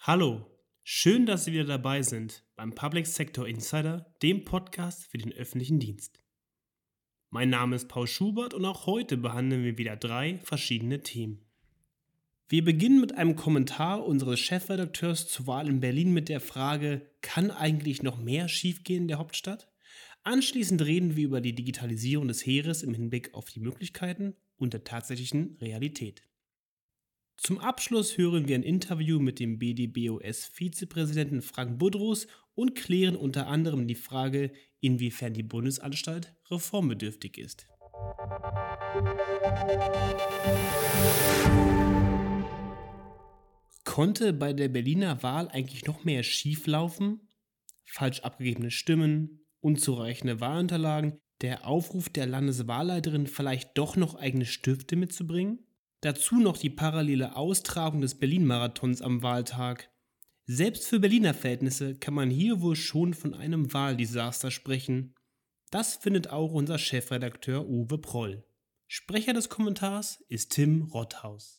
Hallo, schön, dass Sie wieder dabei sind beim Public Sector Insider, dem Podcast für den öffentlichen Dienst. Mein Name ist Paul Schubert und auch heute behandeln wir wieder 3 verschiedene Themen. Wir beginnen mit einem Kommentar unseres Chefredakteurs zur Wahl in Berlin mit der Frage: Kann eigentlich noch mehr schiefgehen in der Hauptstadt? Anschließend reden wir über die Digitalisierung des Heeres im Hinblick auf die Möglichkeiten und der tatsächlichen Realität. Zum Abschluss hören wir ein Interview mit dem BDBOS-Vizepräsidenten Frank Budrus und klären unter anderem die Frage, inwiefern die Bundesanstalt reformbedürftig ist. Konnte bei der Berliner Wahl eigentlich noch mehr schieflaufen? Falsch abgegebene Stimmen, unzureichende Wahlunterlagen, der Aufruf der Landeswahlleiterin, vielleicht doch noch eigene Stifte mitzubringen? Dazu noch die parallele Austragung des Berlin-Marathons am Wahltag. Selbst für Berliner Verhältnisse kann man hier wohl schon von einem Wahldesaster sprechen. Das findet auch unser Chefredakteur Uwe Proll. Sprecher des Kommentars ist Tim Rotthaus.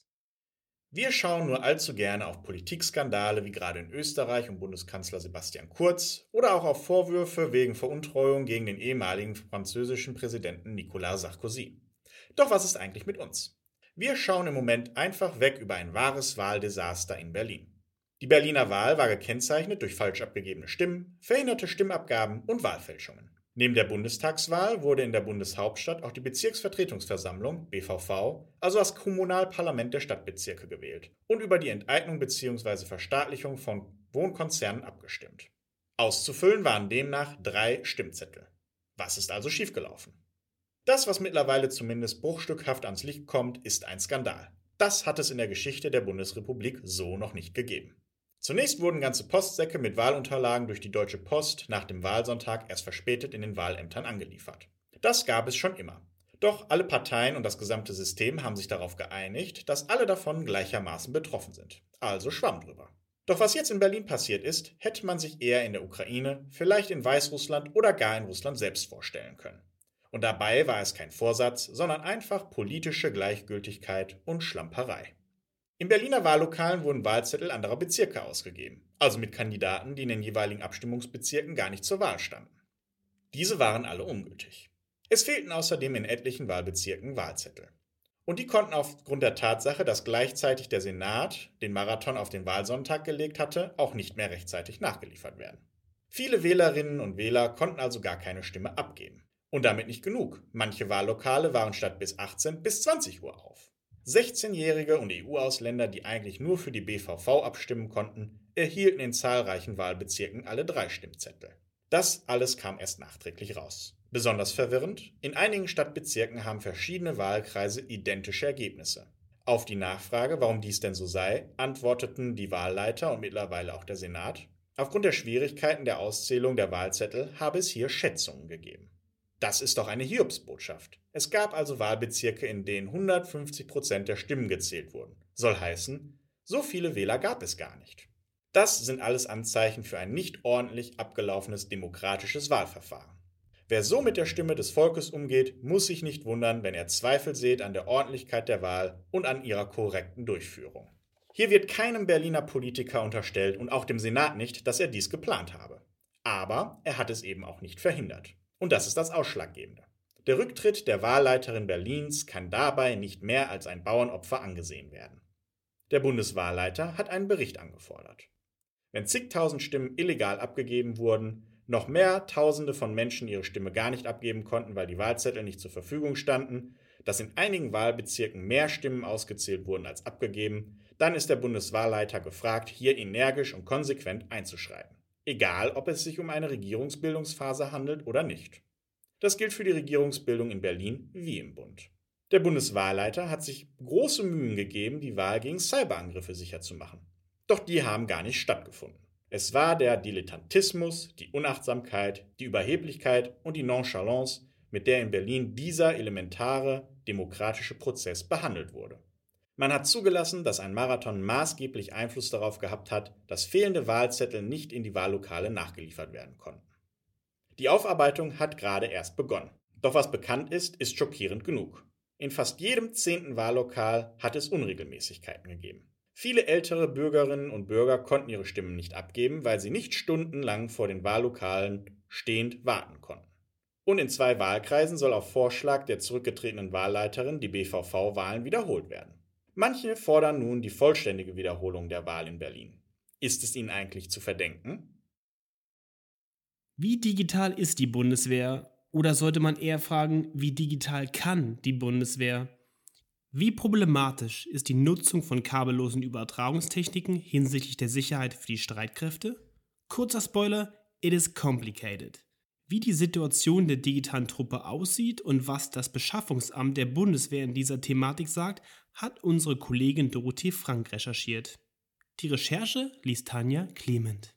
Wir schauen nur allzu gerne auf Politikskandale wie gerade in Österreich um Bundeskanzler Sebastian Kurz oder auch auf Vorwürfe wegen Veruntreuung gegen den ehemaligen französischen Präsidenten Nicolas Sarkozy. Doch was ist eigentlich mit uns? Wir schauen im Moment einfach weg über ein wahres Wahldesaster in Berlin. Die Berliner Wahl war gekennzeichnet durch falsch abgegebene Stimmen, verhinderte Stimmabgaben und Wahlfälschungen. Neben der Bundestagswahl wurde in der Bundeshauptstadt auch die Bezirksvertretungsversammlung, BVV, also das Kommunalparlament der Stadtbezirke gewählt und über die Enteignung bzw. Verstaatlichung von Wohnkonzernen abgestimmt. Auszufüllen waren demnach 3 Stimmzettel. Was ist also schiefgelaufen? Das, was mittlerweile zumindest bruchstückhaft ans Licht kommt, ist ein Skandal. Das hat es in der Geschichte der Bundesrepublik so noch nicht gegeben. Zunächst wurden ganze Postsäcke mit Wahlunterlagen durch die Deutsche Post nach dem Wahlsonntag erst verspätet in den Wahlämtern angeliefert. Das gab es schon immer. Doch alle Parteien und das gesamte System haben sich darauf geeinigt, dass alle davon gleichermaßen betroffen sind. Also Schwamm drüber. Doch was jetzt in Berlin passiert ist, hätte man sich eher in der Ukraine, vielleicht in Weißrussland oder gar in Russland selbst vorstellen können. Und dabei war es kein Vorsatz, sondern einfach politische Gleichgültigkeit und Schlamperei. In Berliner Wahllokalen wurden Wahlzettel anderer Bezirke ausgegeben, also mit Kandidaten, die in den jeweiligen Abstimmungsbezirken gar nicht zur Wahl standen. Diese waren alle ungültig. Es fehlten außerdem in etlichen Wahlbezirken Wahlzettel. Und die konnten aufgrund der Tatsache, dass gleichzeitig der Senat den Marathon auf den Wahlsonntag gelegt hatte, auch nicht mehr rechtzeitig nachgeliefert werden. Viele Wählerinnen und Wähler konnten also gar keine Stimme abgeben. Und damit nicht genug. Manche Wahllokale waren statt bis 18 bis 20 Uhr auf. 16-Jährige und EU-Ausländer, die eigentlich nur für die BVV abstimmen konnten, erhielten in zahlreichen Wahlbezirken alle 3 Stimmzettel. Das alles kam erst nachträglich raus. Besonders verwirrend, in einigen Stadtbezirken haben verschiedene Wahlkreise identische Ergebnisse. Auf die Nachfrage, warum dies denn so sei, antworteten die Wahlleiter und mittlerweile auch der Senat: Aufgrund der Schwierigkeiten der Auszählung der Wahlzettel habe es hier Schätzungen gegeben. Das ist doch eine Hiobsbotschaft. Es gab also Wahlbezirke, in denen 150% der Stimmen gezählt wurden. Soll heißen, so viele Wähler gab es gar nicht. Das sind alles Anzeichen für ein nicht ordentlich abgelaufenes demokratisches Wahlverfahren. Wer so mit der Stimme des Volkes umgeht, muss sich nicht wundern, wenn er Zweifel sät an der Ordentlichkeit der Wahl und an ihrer korrekten Durchführung. Hier wird keinem Berliner Politiker unterstellt und auch dem Senat nicht, dass er dies geplant habe. Aber er hat es eben auch nicht verhindert. Und das ist das Ausschlaggebende. Der Rücktritt der Wahlleiterin Berlins kann dabei nicht mehr als ein Bauernopfer angesehen werden. Der Bundeswahlleiter hat einen Bericht angefordert. Wenn zigtausend Stimmen illegal abgegeben wurden, noch mehr Tausende von Menschen ihre Stimme gar nicht abgeben konnten, weil die Wahlzettel nicht zur Verfügung standen, dass in einigen Wahlbezirken mehr Stimmen ausgezählt wurden als abgegeben, dann ist der Bundeswahlleiter gefragt, hier energisch und konsequent einzuschreiten. Egal, ob es sich um eine Regierungsbildungsphase handelt oder nicht. Das gilt für die Regierungsbildung in Berlin wie im Bund. Der Bundeswahlleiter hat sich große Mühen gegeben, die Wahl gegen Cyberangriffe sicher zu machen. Doch die haben gar nicht stattgefunden. Es war der Dilettantismus, die Unachtsamkeit, die Überheblichkeit und die Nonchalance, mit der in Berlin dieser elementare demokratische Prozess behandelt wurde. Man hat zugelassen, dass ein Marathon maßgeblich Einfluss darauf gehabt hat, dass fehlende Wahlzettel nicht in die Wahllokale nachgeliefert werden konnten. Die Aufarbeitung hat gerade erst begonnen. Doch was bekannt ist schockierend genug. In fast jedem 10. Wahllokal hat es Unregelmäßigkeiten gegeben. Viele ältere Bürgerinnen und Bürger konnten ihre Stimmen nicht abgeben, weil sie nicht stundenlang vor den Wahllokalen stehend warten konnten. Und in 2 Wahlkreisen soll auf Vorschlag der zurückgetretenen Wahlleiterin die BVV-Wahlen wiederholt werden. Manche fordern nun die vollständige Wiederholung der Wahl in Berlin. Ist es ihnen eigentlich zu verdenken? Wie digital ist die Bundeswehr? Oder sollte man eher fragen, wie digital kann die Bundeswehr? Wie problematisch ist die Nutzung von kabellosen Übertragungstechniken hinsichtlich der Sicherheit für die Streitkräfte? Kurzer Spoiler, it is complicated. Wie die Situation der digitalen Truppe aussieht und was das Beschaffungsamt der Bundeswehr in dieser Thematik sagt, hat unsere Kollegin Dorothee Frank recherchiert. Die Recherche liest Tanja Clement.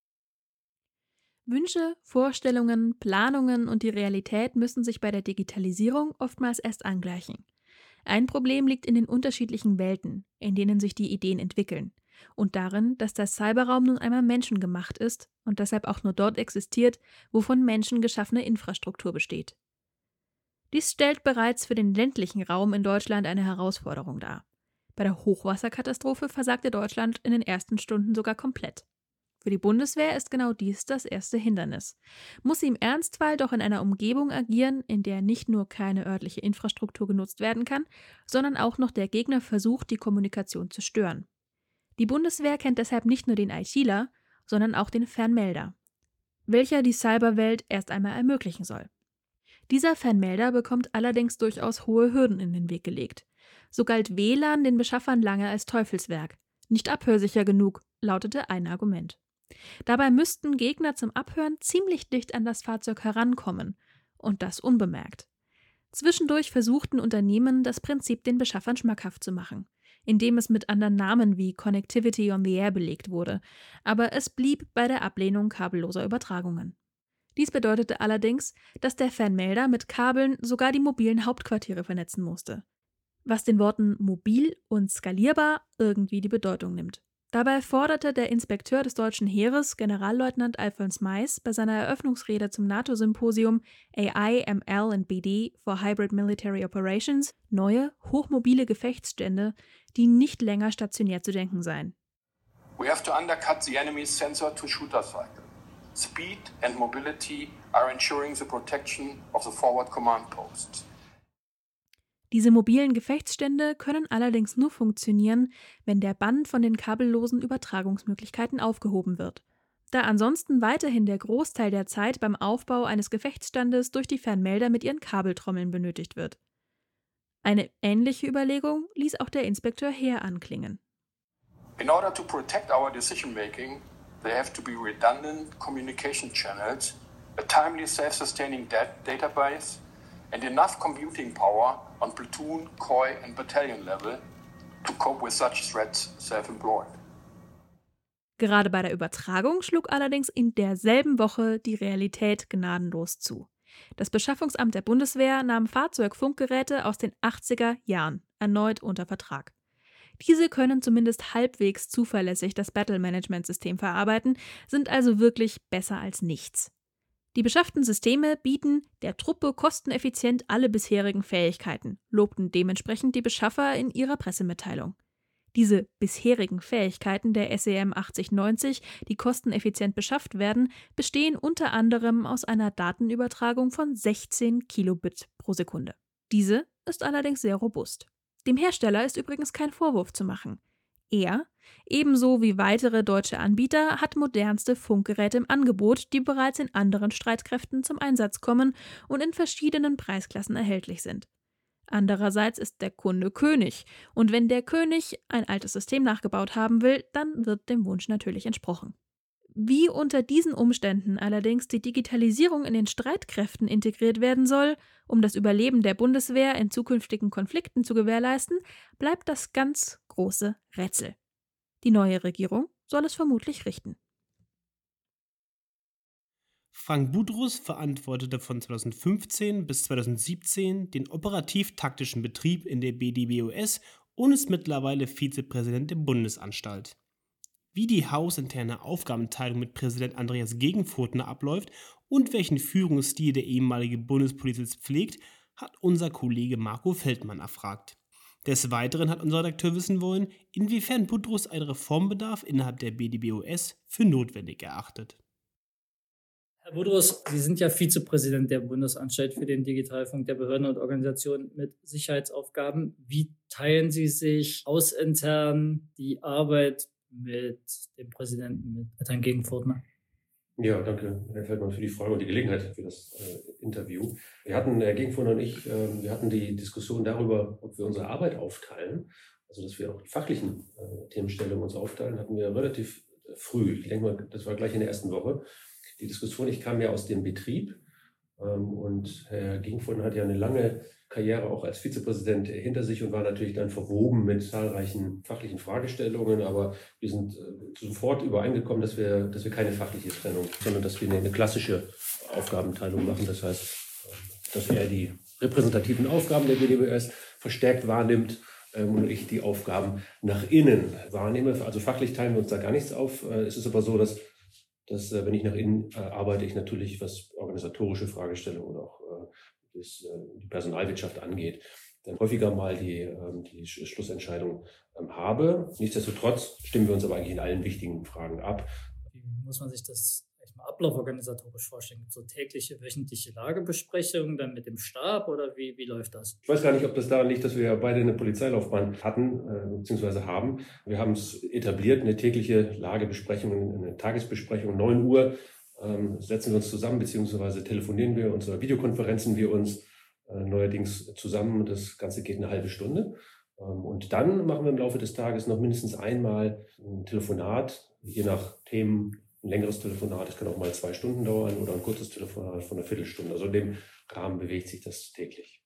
Wünsche, Vorstellungen, Planungen und die Realität müssen sich bei der Digitalisierung oftmals erst angleichen. Ein Problem liegt in den unterschiedlichen Welten, in denen sich die Ideen entwickeln, und darin, dass der Cyberraum nun einmal menschengemacht ist und deshalb auch nur dort existiert, wo von Menschen geschaffene Infrastruktur besteht. Dies stellt bereits für den ländlichen Raum in Deutschland eine Herausforderung dar. Bei der Hochwasserkatastrophe versagte Deutschland in den ersten Stunden sogar komplett. Für die Bundeswehr ist genau dies das erste Hindernis. Muss sie im Ernstfall doch in einer Umgebung agieren, in der nicht nur keine örtliche Infrastruktur genutzt werden kann, sondern auch noch der Gegner versucht, die Kommunikation zu stören. Die Bundeswehr kennt deshalb nicht nur den ITler, sondern auch den Fernmelder, welcher die Cyberwelt erst einmal ermöglichen soll. Dieser Fernmelder bekommt allerdings durchaus hohe Hürden in den Weg gelegt. So galt WLAN den Beschaffern lange als Teufelswerk. Nicht abhörsicher genug, lautete ein Argument. Dabei müssten Gegner zum Abhören ziemlich dicht an das Fahrzeug herankommen, und das unbemerkt. Zwischendurch versuchten Unternehmen, das Prinzip den Beschaffern schmackhaft zu machen, indem es mit anderen Namen wie Connectivity on the Air belegt wurde, aber es blieb bei der Ablehnung kabelloser Übertragungen. Dies bedeutete allerdings, dass der Fernmelder mit Kabeln sogar die mobilen Hauptquartiere vernetzen musste, was den Worten mobil und skalierbar irgendwie die Bedeutung nimmt. Dabei forderte der Inspekteur des deutschen Heeres, Generalleutnant Alfons Mais, bei seiner Eröffnungsrede zum NATO-Symposium AI, ML and BD for Hybrid Military Operations neue, hochmobile Gefechtsstände, die nicht länger stationiert zu denken seien. We have to undercut the enemy's sensor-to-shooter cycle. Speed and mobility are ensuring the protection of the forward command posts. Diese mobilen Gefechtsstände können allerdings nur funktionieren, wenn der Bann von den kabellosen Übertragungsmöglichkeiten aufgehoben wird, da ansonsten weiterhin der Großteil der Zeit beim Aufbau eines Gefechtsstandes durch die Fernmelder mit ihren Kabeltrommeln benötigt wird. Eine ähnliche Überlegung ließ auch der Inspekteur Heer anklingen. In order to protect our decision-making, there have to be redundant communication channels, a timely self-sustaining database and enough computing power on platoon, COI and battalion level to cope with such threats self-employed. Gerade bei der Übertragung schlug allerdings in derselben Woche die Realität gnadenlos zu. Das Beschaffungsamt der Bundeswehr nahm Fahrzeugfunkgeräte aus den 80er Jahren erneut unter Vertrag. Diese können zumindest halbwegs zuverlässig das Battle-Management-System verarbeiten, sind also wirklich besser als nichts. Die beschafften Systeme bieten der Truppe kosteneffizient alle bisherigen Fähigkeiten, lobten dementsprechend die Beschaffer in ihrer Pressemitteilung. Diese bisherigen Fähigkeiten der SEM 8090, die kosteneffizient beschafft werden, bestehen unter anderem aus einer Datenübertragung von 16 Kilobit pro Sekunde. Diese ist allerdings sehr robust. Dem Hersteller ist übrigens kein Vorwurf zu machen. Er, ebenso wie weitere deutsche Anbieter, hat modernste Funkgeräte im Angebot, die bereits in anderen Streitkräften zum Einsatz kommen und in verschiedenen Preisklassen erhältlich sind. Andererseits ist der Kunde König, und wenn der König ein altes System nachgebaut haben will, dann wird dem Wunsch natürlich entsprochen. Wie unter diesen Umständen allerdings die Digitalisierung in den Streitkräften integriert werden soll, um das Überleben der Bundeswehr in zukünftigen Konflikten zu gewährleisten, bleibt das ganz große Rätsel. Die neue Regierung soll es vermutlich richten. Frank Budrus verantwortete von 2015 bis 2017 den operativ-taktischen Betrieb in der BDBOS und ist mittlerweile Vizepräsident der Bundesanstalt. Wie die hausinterne Aufgabenteilung mit Präsident Andreas Gegenfurtner abläuft und welchen Führungsstil der ehemalige Bundespolizist pflegt, hat unser Kollege Marco Feldmann erfragt. Des Weiteren hat unser Redakteur wissen wollen, inwiefern Boutros einen Reformbedarf innerhalb der BDBOS für notwendig erachtet. Herr Boutros, Sie sind ja Vizepräsident der Bundesanstalt für den Digitalfunk der Behörden und Organisationen mit Sicherheitsaufgaben. Wie teilen Sie sich hausintern die Arbeit mit dem Präsidenten, mit Herrn Gegenfurtner? Ja, danke, Herr Feldmann, für die Frage und die Gelegenheit für das Interview. Herr Gegenfurtner und ich, wir hatten die Diskussion darüber, ob wir unsere Arbeit aufteilen, also dass wir auch die fachlichen Themenstellungen uns aufteilen, hatten wir relativ früh. Ich denke mal, das war gleich in der ersten Woche. Die Diskussion, ich kam ja aus dem Betrieb und Herr Gegenfurtner hat ja eine lange Karriere auch als Vizepräsident hinter sich und war natürlich dann verwoben mit zahlreichen fachlichen Fragestellungen, aber wir sind sofort übereingekommen, dass wir keine fachliche Trennung, sondern dass wir eine klassische Aufgabenteilung machen. Das heißt, dass er die repräsentativen Aufgaben der BDBOS verstärkt wahrnimmt und ich die Aufgaben nach innen wahrnehme. Also fachlich teilen wir uns da gar nichts auf. Es ist aber so, dass wenn ich nach innen arbeite, ich natürlich, was organisatorische Fragestellungen und auch die Personalwirtschaft angeht, dann häufiger mal die Schlussentscheidung habe. Nichtsdestotrotz stimmen wir uns aber eigentlich in allen wichtigen Fragen ab. Wie muss man sich das ablauforganisatorisch vorstellen? Gibt es so tägliche, wöchentliche Lagebesprechungen dann mit dem Stab oder wie läuft das? Ich weiß gar nicht, ob das daran liegt, dass wir ja beide eine Polizeilaufbahn hatten bzw. haben. Wir haben es etabliert, eine tägliche Lagebesprechung, eine Tagesbesprechung, 9 Uhr. Setzen wir uns zusammen, beziehungsweise telefonieren wir uns oder videokonferenzen wir uns neuerdings zusammen. Das Ganze geht eine halbe Stunde. Und dann machen wir im Laufe des Tages noch mindestens einmal ein Telefonat, je nach Themen. Ein längeres Telefonat, das kann auch mal 2 Stunden dauern oder ein kurzes Telefonat von einer Viertelstunde. Also in dem Rahmen bewegt sich das täglich.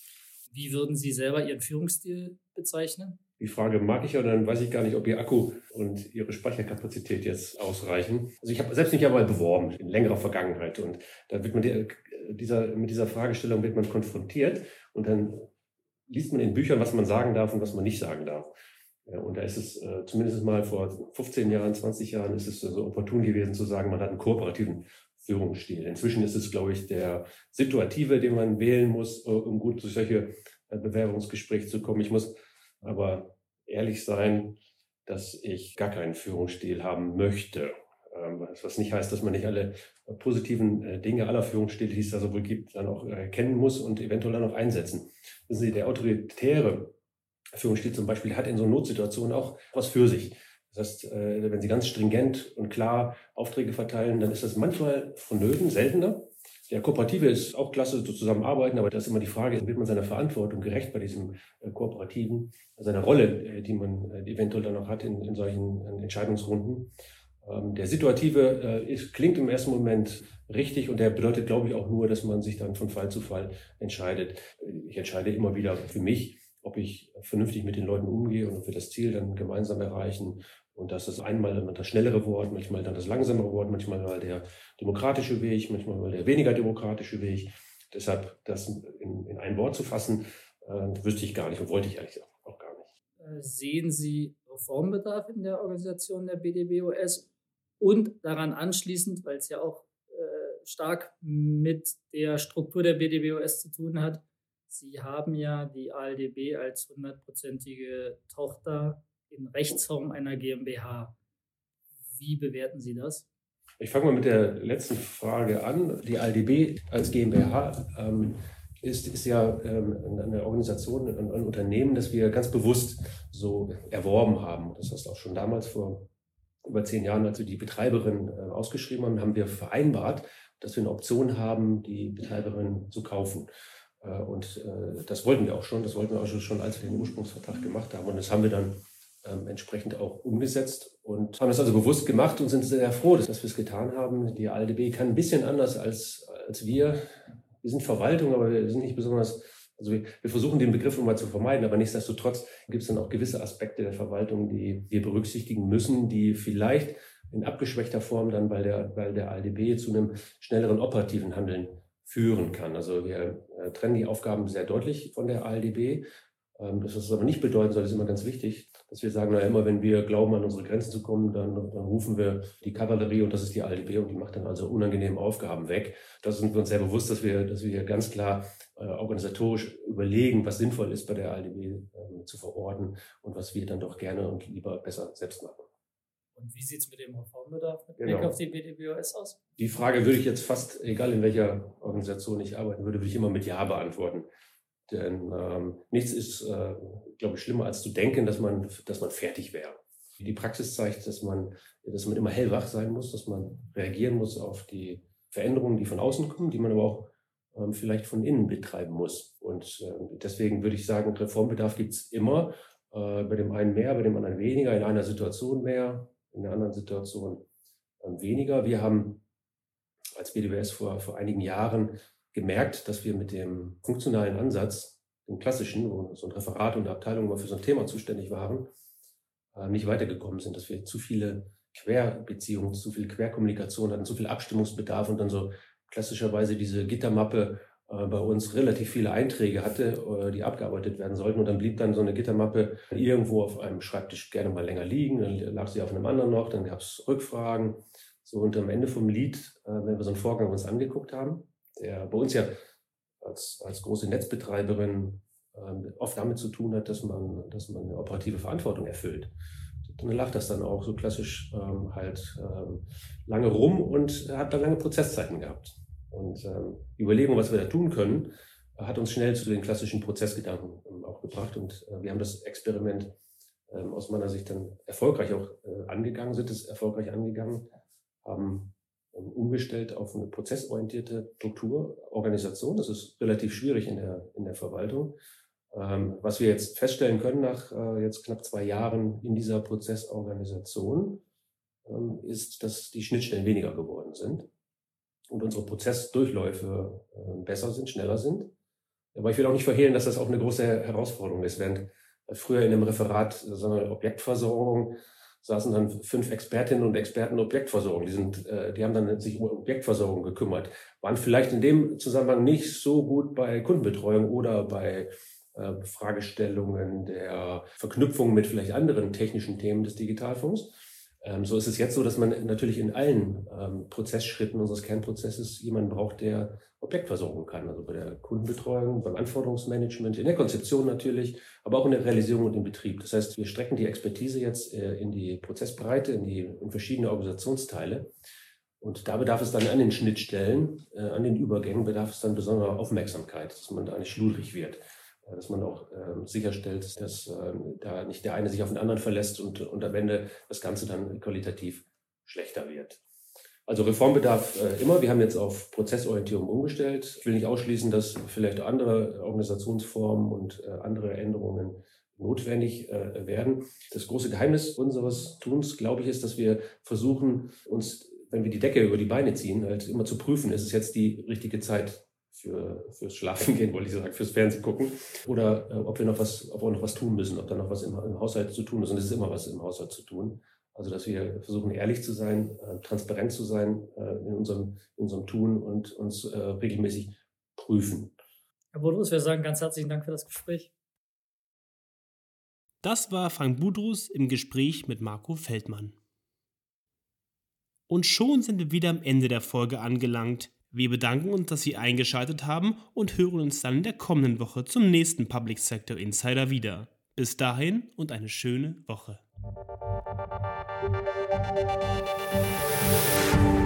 Wie würden Sie selber Ihren Führungsstil bezeichnen? Die Frage mag ich ja, dann weiß ich gar nicht, ob Ihr Akku und Ihre Speicherkapazität jetzt ausreichen. Also ich habe selbst mich ja mal beworben in längerer Vergangenheit und da wird man mit dieser Fragestellung wird man konfrontiert und dann liest man in Büchern, was man sagen darf und was man nicht sagen darf. Ja, und da ist es zumindest mal vor 15 Jahren, 20 Jahren ist es so opportun gewesen zu sagen, man hat einen kooperativen Führungsstil. Inzwischen ist es, glaube ich, der situative, den man wählen muss, um gut durch solche Bewerbungsgespräche zu kommen. Ich muss aber ehrlich sein, dass ich gar keinen Führungsstil haben möchte. Was nicht heißt, dass man nicht alle positiven Dinge aller Führungsstile, die es da so wohl gibt, dann auch kennen muss und eventuell dann auch einsetzen. Wissen Sie, der autoritäre Führungsstil zum Beispiel hat in so Notsituationen auch was für sich. Das heißt, wenn Sie ganz stringent und klar Aufträge verteilen, dann ist das manchmal vonnöten, seltener. Der Kooperative ist auch klasse, so zusammenarbeiten, aber da ist immer die Frage, wird man seiner Verantwortung gerecht bei diesem Kooperativen, seiner Rolle, die man eventuell dann auch hat in solchen Entscheidungsrunden. Der Situative klingt im ersten Moment richtig und der bedeutet, glaube ich, auch nur, dass man sich dann von Fall zu Fall entscheidet. Ich entscheide immer wieder für mich, ob ich vernünftig mit den Leuten umgehe und ob wir das Ziel dann gemeinsam erreichen. Und das ist einmal dann das schnellere Wort, manchmal dann das langsamere Wort, manchmal mal der demokratische Weg, manchmal mal der weniger demokratische Weg. Deshalb das in ein Wort zu fassen, wüsste ich gar nicht und wollte ich ehrlich gesagt auch gar nicht. Sehen Sie Reformbedarf in der Organisation der BDBOS und daran anschließend, weil es ja auch stark mit der Struktur der BDBOS zu tun hat, Sie haben ja die ALDB als 100%ige Tochter in Rechtsform einer GmbH. Wie bewerten Sie das? Ich fange mal mit der letzten Frage an. Die ALDB als GmbH ist ja eine Organisation, ein Unternehmen, das wir ganz bewusst so erworben haben. Das heißt auch schon damals vor über 10 Jahren, als wir die Betreiberin ausgeschrieben haben, haben wir vereinbart, dass wir eine Option haben, die Betreiberin zu kaufen. Und das wollten wir auch schon. Das wollten wir auch schon, als wir den Ursprungsvertrag gemacht haben. Und das haben wir dann entsprechend auch umgesetzt und haben das also bewusst gemacht und sind sehr froh, dass wir es getan haben. Die ALDB kann ein bisschen anders als wir. Wir sind Verwaltung, aber wir sind nicht besonders, also wir versuchen den Begriff immer zu vermeiden, aber nichtsdestotrotz gibt es dann auch gewisse Aspekte der Verwaltung, die wir berücksichtigen müssen, die vielleicht in abgeschwächter Form dann bei der ALDB zu einem schnelleren operativen Handeln führen kann. Also wir trennen die Aufgaben sehr deutlich von der ALDB. Das ist aber nicht bedeuten soll, das ist immer ganz wichtig, dass wir sagen, immer wenn wir glauben, an unsere Grenzen zu kommen, dann rufen wir die Kavallerie und das ist die ALDB und die macht dann also unangenehme Aufgaben weg. Da sind wir uns sehr bewusst, dass wir ganz klar organisatorisch überlegen, was sinnvoll ist bei der ALDB zu verorten und was wir dann doch gerne und lieber besser selbst machen. Und wie sieht es mit dem Reformbedarf mit Blick auf die BDBOS aus? Die Frage würde ich jetzt fast, egal in welcher Organisation ich arbeiten würde ich immer mit Ja beantworten. Denn nichts ist, glaube ich, schlimmer als zu denken, dass man fertig wäre. Die Praxis zeigt, dass man immer hellwach sein muss, dass man reagieren muss auf die Veränderungen, die von außen kommen, die man aber auch vielleicht von innen betreiben muss. Und deswegen würde ich sagen, Reformbedarf gibt es immer. Bei dem einen mehr, bei dem anderen weniger, in einer Situation mehr, in der anderen Situation weniger. Wir haben als BDBS vor einigen Jahren gemerkt, dass wir mit dem funktionalen Ansatz, dem klassischen, wo so ein Referat und eine Abteilung mal für so ein Thema zuständig waren, nicht weitergekommen sind, dass wir zu viele Querbeziehungen, zu viel Querkommunikation hatten, zu viel Abstimmungsbedarf und dann so klassischerweise diese Gittermappe bei uns relativ viele Einträge hatte, die abgearbeitet werden sollten. Und dann blieb dann so eine Gittermappe irgendwo auf einem Schreibtisch gerne mal länger liegen. Dann lag sie auf einem anderen noch, dann gab es Rückfragen. So, und am Ende vom Lied, wenn wir so einen Vorgang uns angeguckt haben, der bei uns ja als große Netzbetreiberin oft damit zu tun hat, dass man eine operative Verantwortung erfüllt. Dann lag das dann auch so klassisch lange rum und hat dann lange Prozesszeiten gehabt. Und die Überlegung, was wir da tun können, hat uns schnell zu den klassischen Prozessgedanken auch gebracht. Und wir haben das Experiment aus meiner Sicht dann erfolgreich auch angegangen, haben umgestellt auf eine prozessorientierte Strukturorganisation. Das ist relativ schwierig in der Verwaltung. Was wir jetzt feststellen können nach jetzt knapp 2 Jahren in dieser Prozessorganisation, ist, dass die Schnittstellen weniger geworden sind und unsere Prozessdurchläufe besser sind, schneller sind. Aber ich will auch nicht verhehlen, dass das auch eine große Herausforderung ist. Während früher in einem Referat, sagen wir, Objektversorgung, saßen dann 5 Expertinnen und Experten Objektversorgung. Die haben dann sich um Objektversorgung gekümmert, waren vielleicht in dem Zusammenhang nicht so gut bei Kundenbetreuung oder bei Fragestellungen der Verknüpfung mit vielleicht anderen technischen Themen des Digitalfonds. So ist es jetzt so, dass man natürlich in allen Prozessschritten unseres Kernprozesses jemanden braucht, der Objektversorgung kann. Also bei der Kundenbetreuung, beim Anforderungsmanagement, in der Konzeption natürlich, aber auch in der Realisierung und im Betrieb. Das heißt, wir strecken die Expertise jetzt in die Prozessbreite, in verschiedene Organisationsteile. Und da bedarf es dann an den Schnittstellen, an den Übergängen, bedarf es dann besonderer Aufmerksamkeit, dass man da nicht schludrig wird. Dass man auch sicherstellt, dass da nicht der eine sich auf den anderen verlässt und am Ende das Ganze dann qualitativ schlechter wird. Also Reformbedarf immer. Wir haben jetzt auf Prozessorientierung umgestellt. Ich will nicht ausschließen, dass vielleicht andere Organisationsformen und andere Änderungen notwendig werden. Das große Geheimnis unseres Tuns, glaube ich, ist, dass wir versuchen, uns, wenn wir die Decke über die Beine ziehen, halt immer zu prüfen, ist es jetzt die richtige Zeit fürs Schlafen gehen, wollte ich sagen, fürs Fernsehen gucken, oder ob wir noch was tun müssen, ob da noch was im Haushalt zu tun ist. Und es ist immer was im Haushalt zu tun. Also, dass wir versuchen, ehrlich zu sein, transparent zu sein in unserem Tun und uns regelmäßig prüfen. Herr Budrus, wir sagen ganz herzlichen Dank für das Gespräch. Das war Frank Budrus im Gespräch mit Marco Feldmann. Und schon sind wir wieder am Ende der Folge angelangt. Wir bedanken uns, dass Sie eingeschaltet haben und hören uns dann in der kommenden Woche zum nächsten Public Sector Insider wieder. Bis dahin und eine schöne Woche.